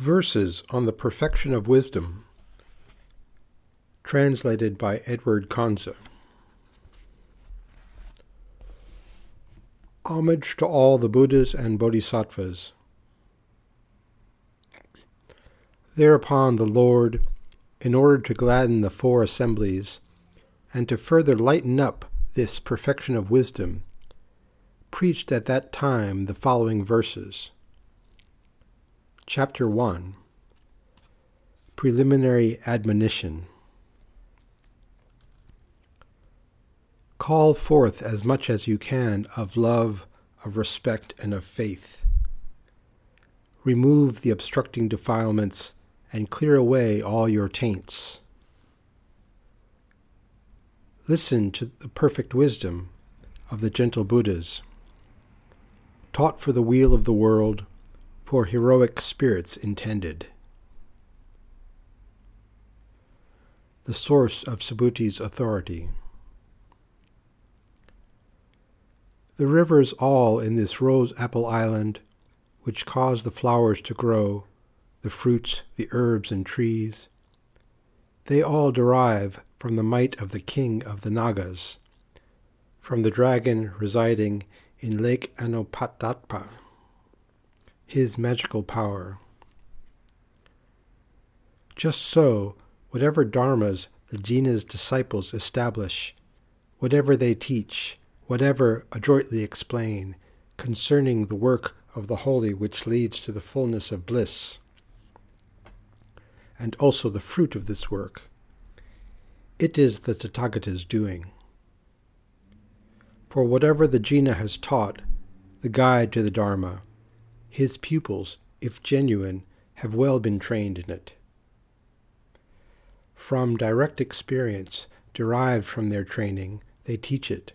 Verses on the Perfection of Wisdom, translated by Edward Conze. Homage to all the Buddhas and Bodhisattvas. Thereupon the Lord, in order to gladden the four assemblies, and to further lighten up this perfection of wisdom, preached at that time the following verses. Chapter 1. Preliminary Admonition. Call forth as much as you can of love, of respect, and of faith. Remove the obstructing defilements and clear away all your taints. Listen to the perfect wisdom of the gentle Buddhas, taught for the weal of the world, for heroic spirits intended. The source of Subhuti's authority. The rivers all in this rose-apple island, which cause the flowers to grow, the fruits, the herbs and trees, they all derive from the might of the king of the Nagas, from the dragon residing in Lake Anapotatpa, his magical power. Just so, whatever dharmas the Jina's disciples establish, whatever they teach, whatever adroitly explain concerning the work of the holy which leads to the fullness of bliss, and also the fruit of this work, it is the Tathagata's doing. For whatever the Jina has taught, the guide to the Dharma, his pupils, if genuine, have well been trained in it. From direct experience derived from their training, they teach it.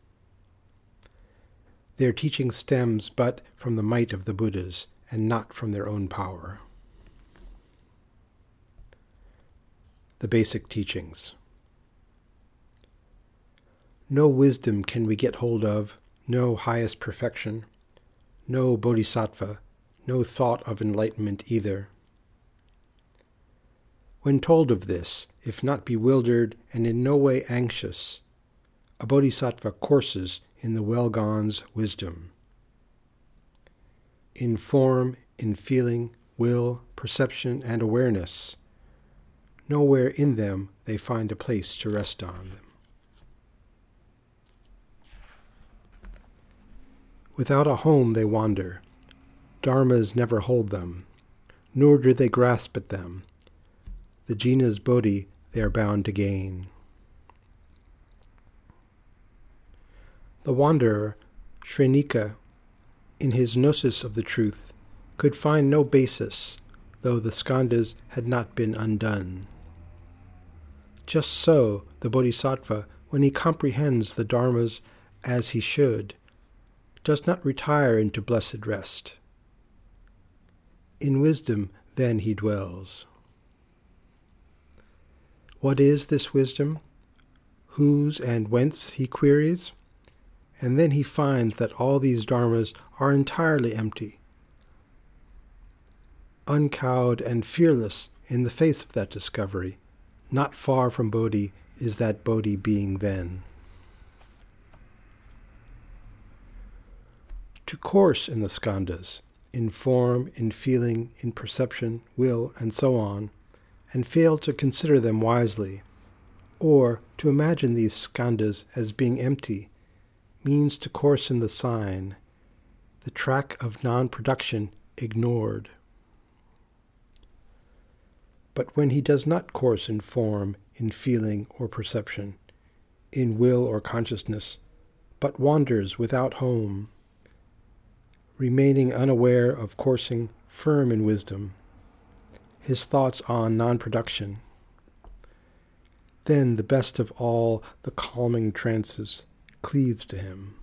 Their teaching stems but from the might of the Buddhas, and not from their own power. The basic teachings. No wisdom can we get hold of, no highest perfection, no bodhisattva, no thought of enlightenment either. When told of this, if not bewildered and in no way anxious, a bodhisattva courses in the well-gone's wisdom. In form, in feeling, will, perception, and awareness, nowhere in them they find a place to rest on them. Without a home they wander. Dharmas never hold them, nor do they grasp at them. The Jina's bodhi they are bound to gain. The wanderer, Shrenika, in his gnosis of the truth, could find no basis, though the skandhas had not been undone. Just so, the bodhisattva, when he comprehends the dharmas as he should, does not retire into blessed rest. In wisdom then he dwells. What is this wisdom? Whose and whence, he queries, and then he finds that all these dharmas are entirely empty. Uncowed and fearless in the face of that discovery, not far from Bodhi is that Bodhi being then. To course in the skandhas, in form, in feeling, in perception, will, and so on, and fail to consider them wisely, or to imagine these skandhas as being empty, means to course in the sign, the track of non-production ignored. But when he does not course in form, in feeling or perception, in will or consciousness, but wanders without home, remaining unaware of coursing firm in wisdom, his thoughts on non-production, then the best of all the calming trances cleaves to him.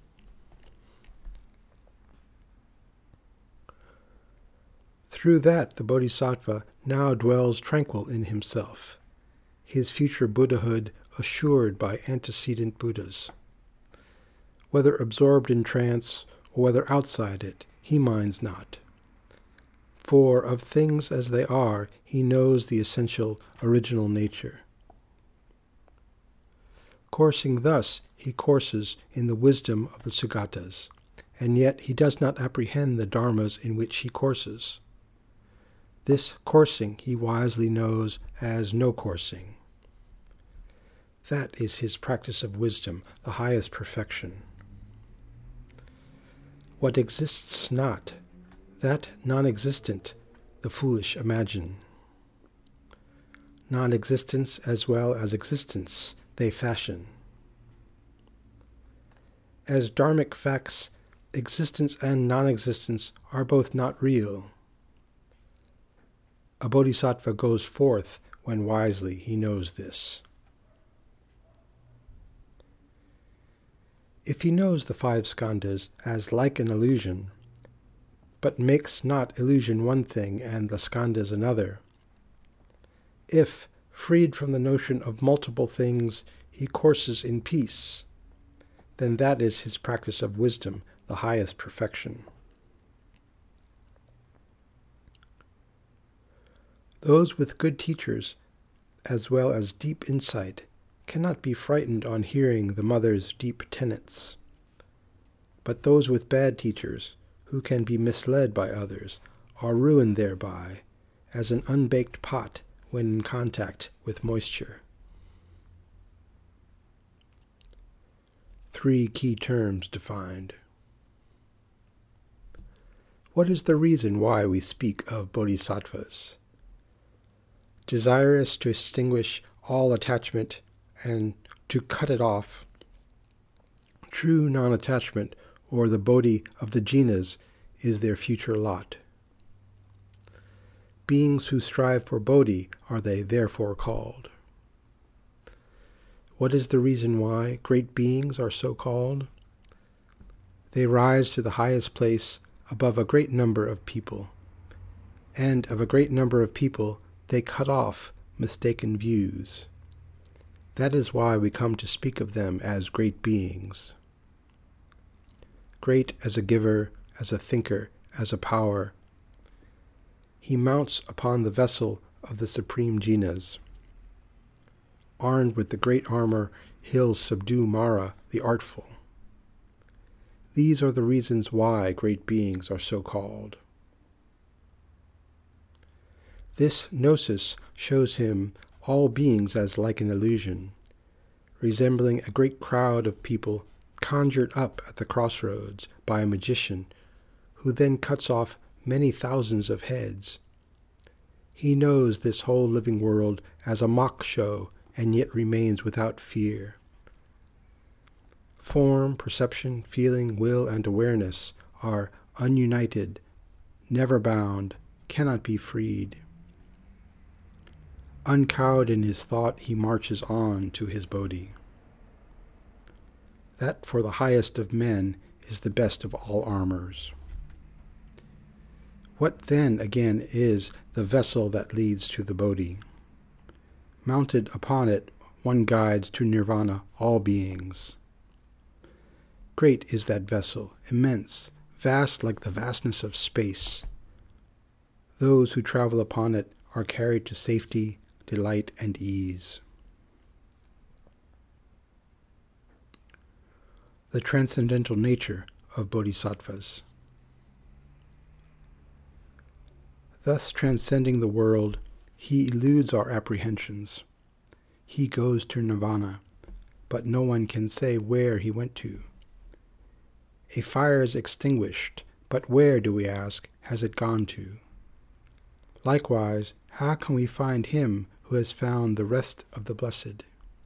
Through that the bodhisattva now dwells tranquil in himself, his future Buddhahood assured by antecedent Buddhas. Whether absorbed in trance or whether outside it, he minds not. For of things as they are, he knows the essential original nature. Coursing thus, he courses in the wisdom of the Sugatas, and yet he does not apprehend the dharmas in which he courses. This coursing he wisely knows as no coursing. That is his practice of wisdom, the highest perfection. What exists not, that non-existent, the foolish imagine. Non-existence as well as existence they fashion. As dharmic facts, existence and non-existence are both not real. A bodhisattva goes forth when wisely he knows this. If he knows the five skandhas as like an illusion, but makes not illusion one thing and the skandhas another, if, freed from the notion of multiple things, he courses in peace, then that is his practice of wisdom, the highest perfection. Those with good teachers, as well as deep insight, cannot be frightened on hearing the mother's deep tenets. But those with bad teachers, who can be misled by others, are ruined thereby, as an unbaked pot when in contact with moisture. 3 key terms defined. What is the reason why we speak of bodhisattvas? Desirous to extinguish all attachment and to cut it off, true non-attachment, or the bodhi of the jinas, is their future lot. Beings who strive for bodhi are they therefore called. What is the reason why great beings are so called? They rise to the highest place above a great number of people, and of a great number of people they cut off mistaken views. That is why we come to speak of them as great beings. Great as a giver, as a thinker, as a power. He mounts upon the vessel of the supreme jinas. Armed with the great armor, he'll subdue Mara, the artful. These are the reasons why great beings are so called. This gnosis shows him all beings as like an illusion, resembling a great crowd of people conjured up at the crossroads by a magician, who then cuts off many thousands of heads. He knows this whole living world as a mock show, and yet remains without fear. Form, perception, feeling, will, and awareness are ununited, never bound, cannot be freed. Uncowed in his thought, he marches on to his bodhi. That for the highest of men is the best of all armors. What then, again, is the vessel that leads to the bodhi? Mounted upon it, one guides to nirvana all beings. Great is that vessel, immense, vast like the vastness of space. Those who travel upon it are carried to safety, delight, and ease. The transcendental nature of bodhisattvas. Thus transcending the world, he eludes our apprehensions. He goes to nirvana, but no one can say where he went to. A fire is extinguished, but where, do we ask, has it gone to? Likewise, how can we find him who has found the rest of the blessed?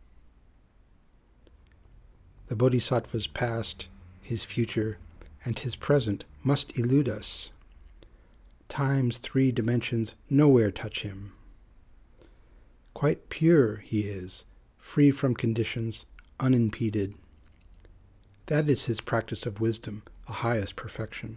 The bodhisattva's past, his future, and his present must elude us. Time's 3 dimensions nowhere touch him. Quite pure he is, free from conditions, unimpeded. That is his practice of wisdom, the highest perfection.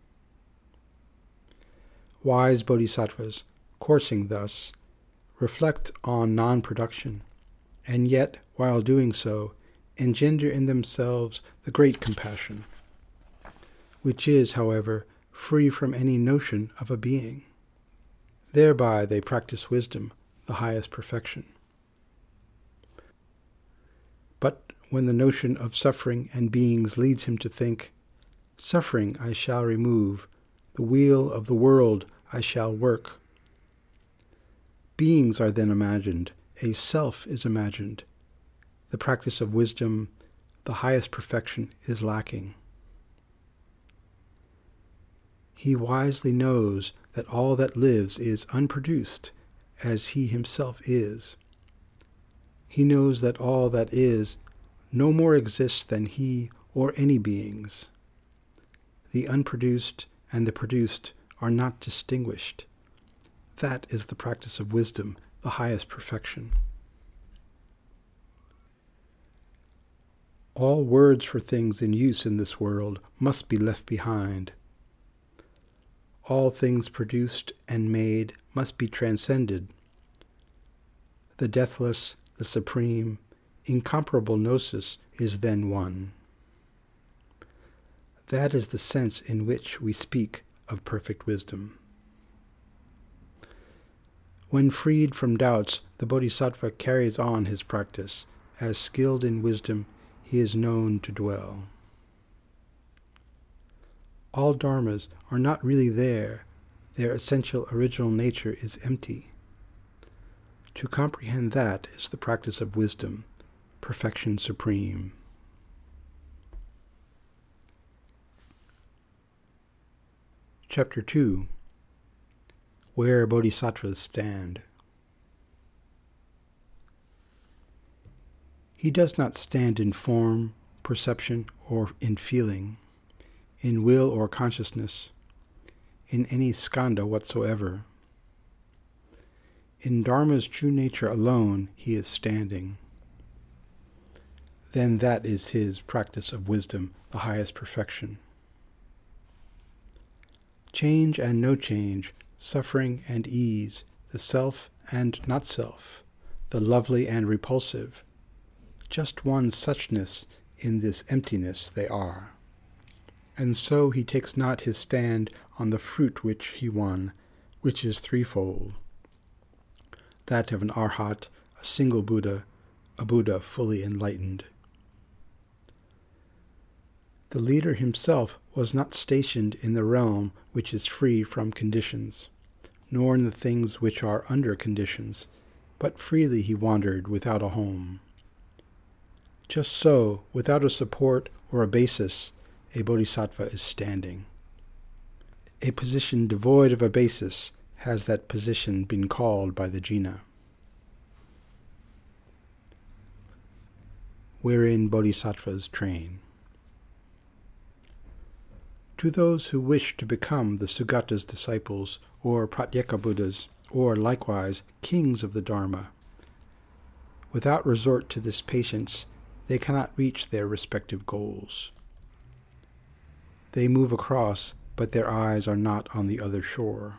Wise bodhisattvas, coursing thus, reflect on non-production, and yet, while doing so, engender in themselves the great compassion, which is, however, free from any notion of a being. Thereby they practice wisdom, the highest perfection. But when the notion of suffering and beings leads him to think, suffering I shall remove, the wheel of the world I shall work. Beings are then imagined, a self is imagined. The practice of wisdom, the highest perfection, is lacking. He wisely knows that all that lives is unproduced, as he himself is. He knows that all that is no more exists than he or any beings. The unproduced and the produced are not distinguished. That is the practice of wisdom, the highest perfection. All words for things in use in this world must be left behind. All things produced and made must be transcended. The deathless, the supreme, incomparable gnosis is then one. That is the sense in which we speak of perfect wisdom. When freed from doubts, the Bodhisattva carries on his practice. As skilled in wisdom, he is known to dwell. All dharmas are not really there. Their essential original nature is empty. To comprehend that is the practice of wisdom, perfection supreme. Chapter 2. Where Bodhisattvas Stand. He does not stand in form, perception, or in feeling, in will or consciousness, in any skandha whatsoever. In Dharma's true nature alone he is standing. Then that is his practice of wisdom, the highest perfection. Change and no change, suffering and ease, the self and not self, the lovely and repulsive, just one suchness in this emptiness they are. And so he takes not his stand on the fruit which he won, which is threefold, that of an arhat, a single Buddha, a Buddha fully enlightened. The leader himself was not stationed in the realm which is free from conditions, nor in the things which are under conditions, but freely he wandered without a home. Just so, without a support or a basis, a bodhisattva is standing. A position devoid of a basis has that position been called by the Jina. Wherein bodhisattvas train. To those who wish to become the Sugata's disciples, or Pratyeka Buddhas, or likewise kings of the Dharma, without resort to this patience, they cannot reach their respective goals. They move across, but their eyes are not on the other shore.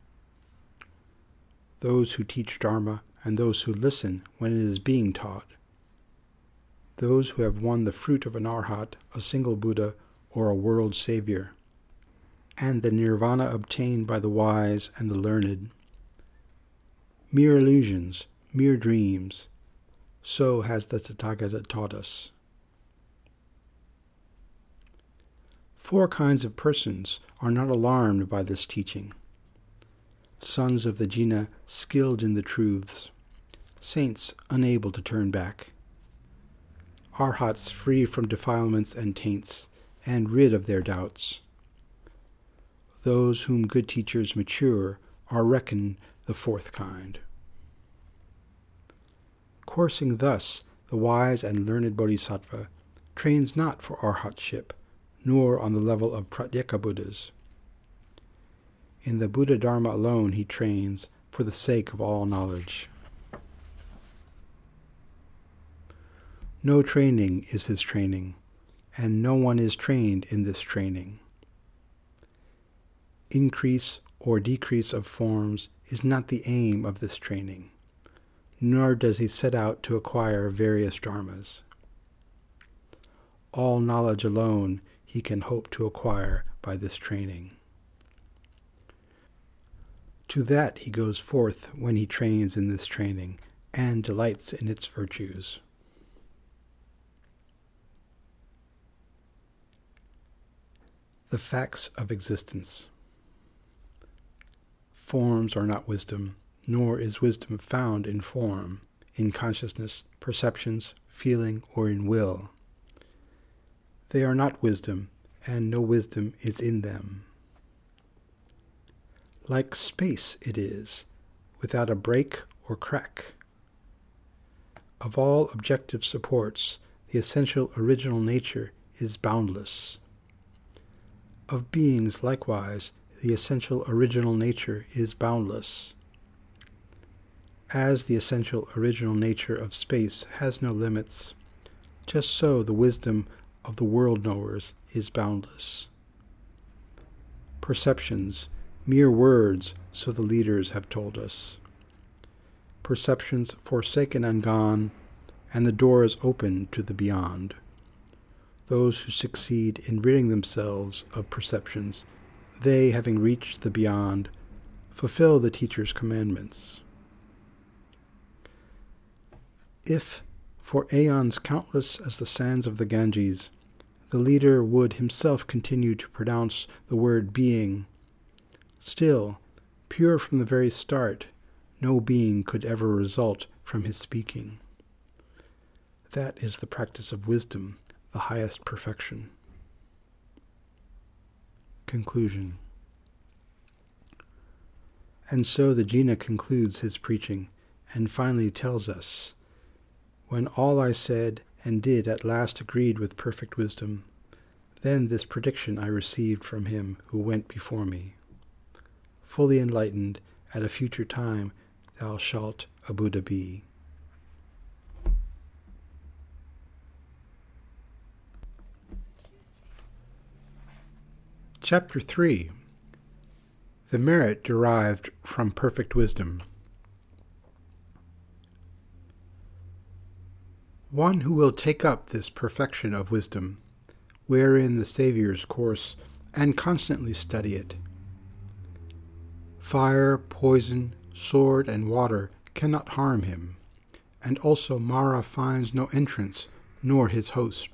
Those who teach Dharma and those who listen when it is being taught. Those who have won the fruit of an arhat, a single Buddha, or a world savior, and the nirvana obtained by the wise and the learned. Mere illusions, mere dreams, so has the Tathagata taught us. 4 kinds of persons are not alarmed by this teaching. Sons of the Jina skilled in the truths, saints unable to turn back, arhats free from defilements and taints, and rid of their doubts. Those whom good teachers mature are reckoned the 4th kind. Coursing thus, the wise and learned bodhisattva trains not for arhatship, nor on the level of Pratyeka Buddhas. In the Buddha Dharma alone he trains for the sake of all knowledge. No training is his training, and no one is trained in this training. Increase or decrease of forms is not the aim of this training, nor does he set out to acquire various dharmas. All knowledge alone he can hope to acquire by this training. To that he goes forth when he trains in this training, and delights in its virtues. The facts of existence. Forms are not wisdom, nor is wisdom found in form, in consciousness, perceptions, feeling, or in will. They are not wisdom, and no wisdom is in them. Like space it is, without a break or crack. Of all objective supports, the essential original nature is boundless. Of beings, likewise, the essential original nature is boundless. As the essential original nature of space has no limits, just so the wisdom of the world-knowers is boundless. Perceptions, mere words, so the leaders have told us. Perceptions forsaken and gone, and the door is open to the beyond. Those who succeed in ridding themselves of perceptions, they, having reached the beyond, fulfill the teacher's commandments. If, for aeons countless as the sands of the Ganges, the leader would himself continue to pronounce the word being, still, pure from the very start, no being could ever result from his speaking. That is the practice of wisdom, the highest perfection. Conclusion. And so the Jina concludes his preaching, and finally tells us, "When all I said and did at last agreed with perfect wisdom, then this prediction I received from him who went before me. Fully enlightened, at a future time thou shalt a Buddha be." Chapter 3. The merit derived from perfect wisdom. One who will take up this perfection of wisdom, wherein the Saviour's course, and constantly study it. Fire, poison, sword, and water cannot harm him, and also Mara finds no entrance, nor his host.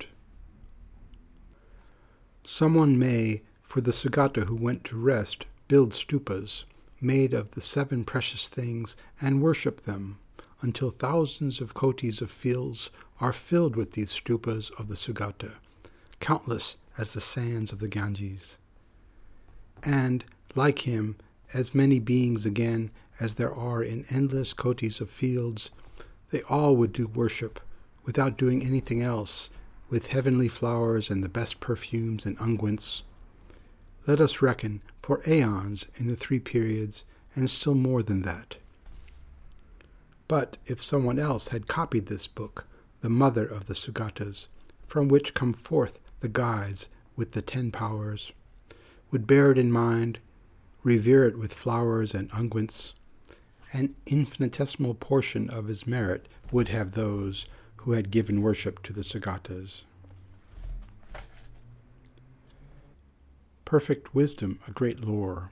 Someone may, for the Sugata who went to rest, build stupas, made of the 7 precious things, and worship them, until thousands of kotis of fields are filled with these stupas of the Sugata, countless as the sands of the Ganges. And, like him, as many beings again as there are in endless kotis of fields, they all would do worship, without doing anything else, with heavenly flowers and the best perfumes and unguents. Let us reckon for aeons in the 3 periods, and still more than that. But if someone else had copied this book, the mother of the Sugatas, from which come forth the guides with the 10 powers, would bear it in mind, revere it with flowers and unguents, an infinitesimal portion of his merit would have those who had given worship to the Sugatas. Perfect wisdom, a great lore.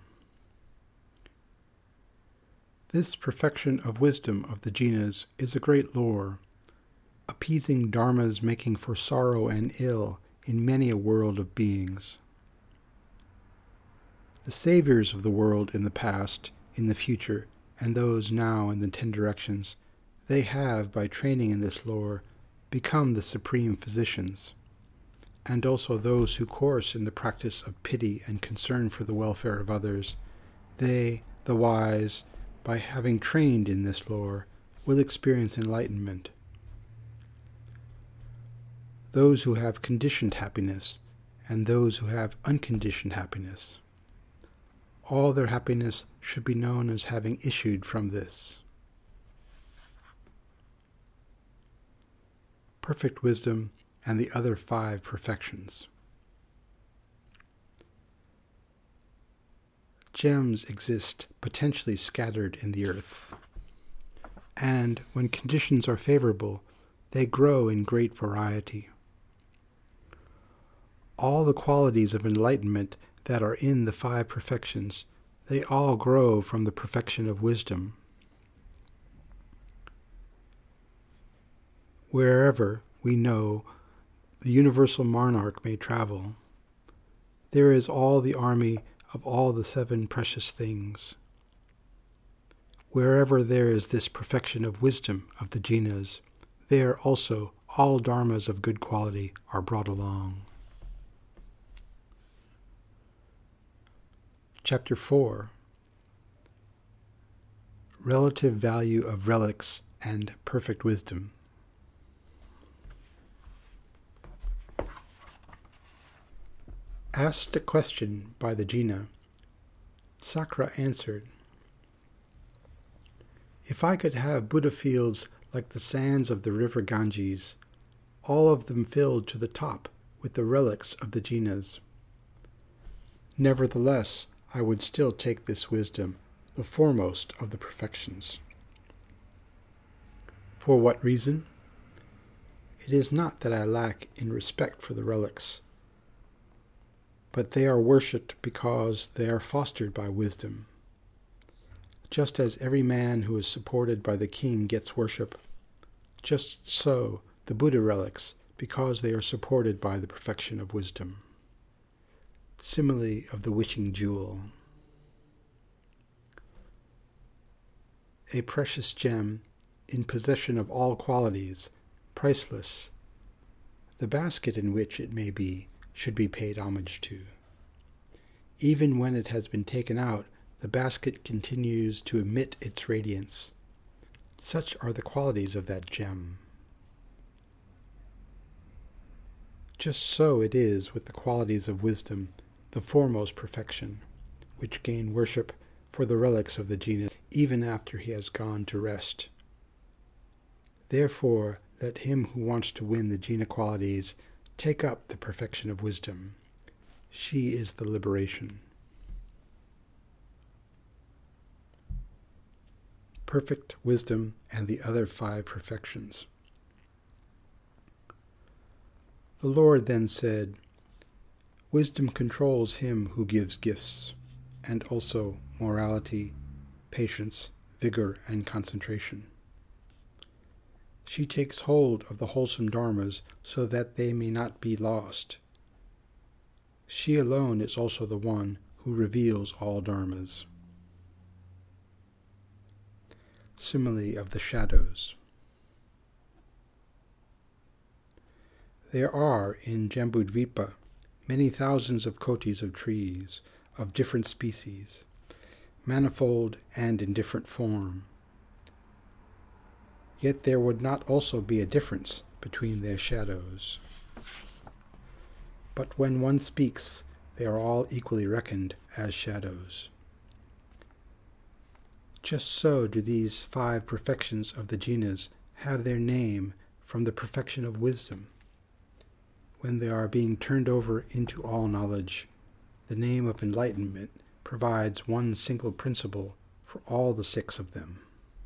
This perfection of wisdom of the Jinas is a great lore, appeasing dharmas making for sorrow and ill in many a world of beings. The saviors of the world in the past, in the future, and those now in the 10 directions, they have, by training in this lore, become the supreme physicians, and also those who course in the practice of pity and concern for the welfare of others, they, the wise, by having trained in this lore, will experience enlightenment. Those who have conditioned happiness, and those who have unconditioned happiness, all their happiness should be known as having issued from this. Perfect wisdom and the other 5 perfections. Gems exist potentially scattered in the earth, and when conditions are favorable, they grow in great variety. All the qualities of enlightenment that are in the 5 perfections They all grow from the perfection of wisdom. Wherever we know the universal monarch may travel, there is all the army of all the 7 precious things. Wherever there is this perfection of wisdom of the jinas, there also all dharmas of good quality are brought along. Chapter 4. Relative value of relics and perfect wisdom. Asked a question by the Jina, Sakra answered, "If I could have Buddha fields like the sands of the river Ganges, all of them filled to the top with the relics of the jinas, nevertheless I would still take this wisdom, the foremost of the perfections." For what reason? It is not that I lack in respect for the relics, but they are worshipped because they are fostered by wisdom. Just as every man who is supported by the king gets worship, just so the Buddha relics, because they are supported by the perfection of wisdom. Simile of the wishing jewel. A precious gem, in possession of all qualities, priceless. The basket in which it may be should be paid homage to. Even when it has been taken out, the basket continues to emit its radiance. Such are the qualities of that gem. Just so it is with the qualities of wisdom, the foremost perfection, which gain worship for the relics of the jinas even after he has gone to rest. Therefore, let him who wants to win the jina qualities take up the perfection of wisdom. She is the liberation. Perfect wisdom and the other 5 perfections. The Lord then said, "Wisdom controls him who gives gifts, and also morality, patience, vigor, and concentration. She takes hold of the wholesome dharmas so that they may not be lost. She alone is also the one who reveals all dharmas." Simile of the shadows. There are in Jambudvipa many thousands of kotis of trees, of different species, manifold and in different form. Yet there would not also be a difference between their shadows. But when one speaks, they are all equally reckoned as shadows. Just so do these 5 perfections of the jinas have their name from the perfection of wisdom. When they are being turned over into all knowledge, the name of enlightenment provides one single principle for all the 6 of them.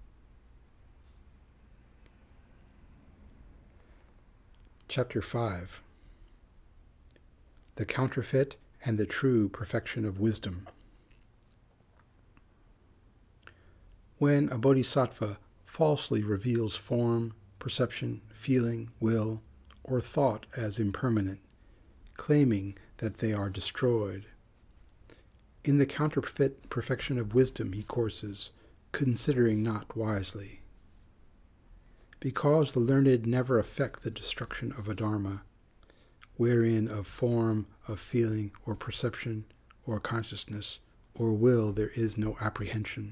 Chapter 5. The counterfeit and the true perfection of wisdom. When a bodhisattva falsely reveals form, perception, feeling, will, or thought as impermanent, claiming that they are destroyed, in the counterfeit perfection of wisdom he courses, considering not wisely. Because the learned never affect the destruction of a dharma, wherein of form, of feeling, or perception, or consciousness, or will there is no apprehension.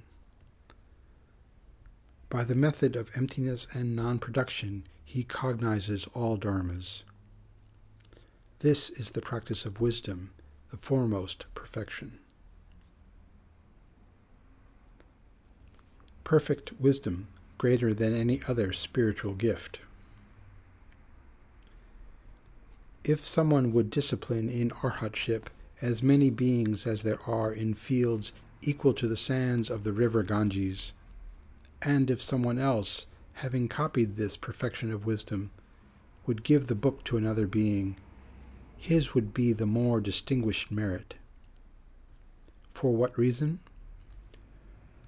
By the method of emptiness and non-production, he cognizes all dharmas. This is the practice of wisdom, the foremost perfection. Perfect wisdom, greater than any other spiritual gift. If someone would discipline in arhatship as many beings as there are in fields equal to the sands of the river Ganges, and if someone else, having copied this perfection of wisdom, would give the book to another being, his would be the more distinguished merit. For what reason?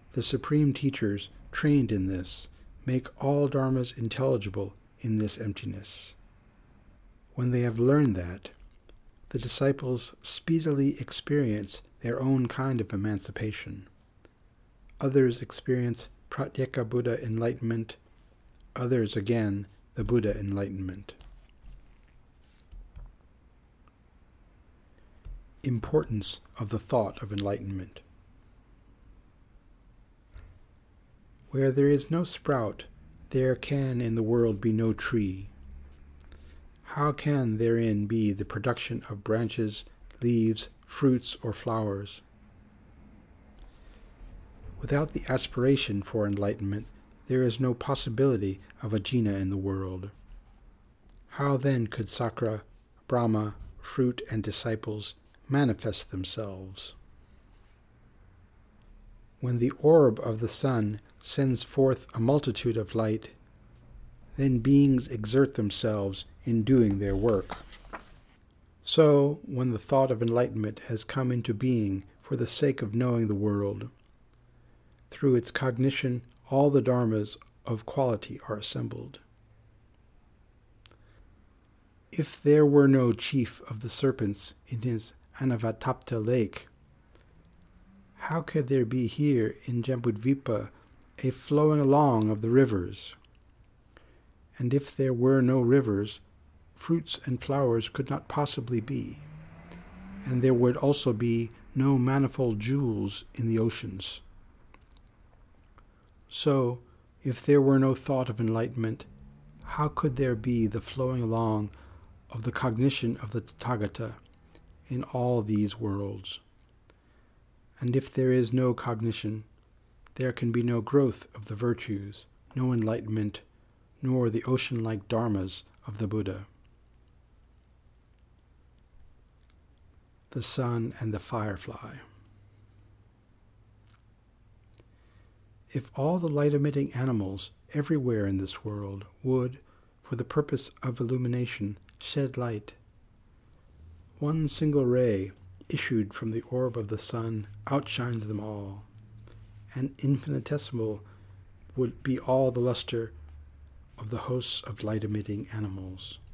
The supreme teachers, trained in this, make all dharmas intelligible in this emptiness. When they have learned that, the disciples speedily experience their own kind of emancipation. Others experience Pratyeka Buddha enlightenment, others again the Buddha enlightenment. Importance of the thought of enlightenment. Where there is no sprout, there can in the world be no tree. How can therein be the production of branches, leaves, fruits, or flowers? Without the aspiration for enlightenment, there is no possibility of a jina in the world. How then could Sakra, Brahma, fruit, and disciples manifest themselves? When the orb of the sun sends forth a multitude of light, then beings exert themselves in doing their work. So, when the thought of enlightenment has come into being for the sake of knowing the world, through its cognition all the dharmas of quality are assembled. If there were no chief of the serpents in his Anavatapta lake, how could there be here in Jambudvipa a flowing along of the rivers? And if there were no rivers, fruits and flowers could not possibly be, and there would also be no manifold jewels in the oceans. So, if there were no thought of enlightenment, how could there be the flowing along of the cognition of the Tathagata in all these worlds? And if there is no cognition, there can be no growth of the virtues, no enlightenment, nor the ocean-like dharmas of the Buddha. The sun and the firefly. If all the light-emitting animals everywhere in this world would, for the purpose of illumination, shed light, one single ray issued from the orb of the sun outshines them all, and infinitesimal would be all the luster of the hosts of light-emitting animals.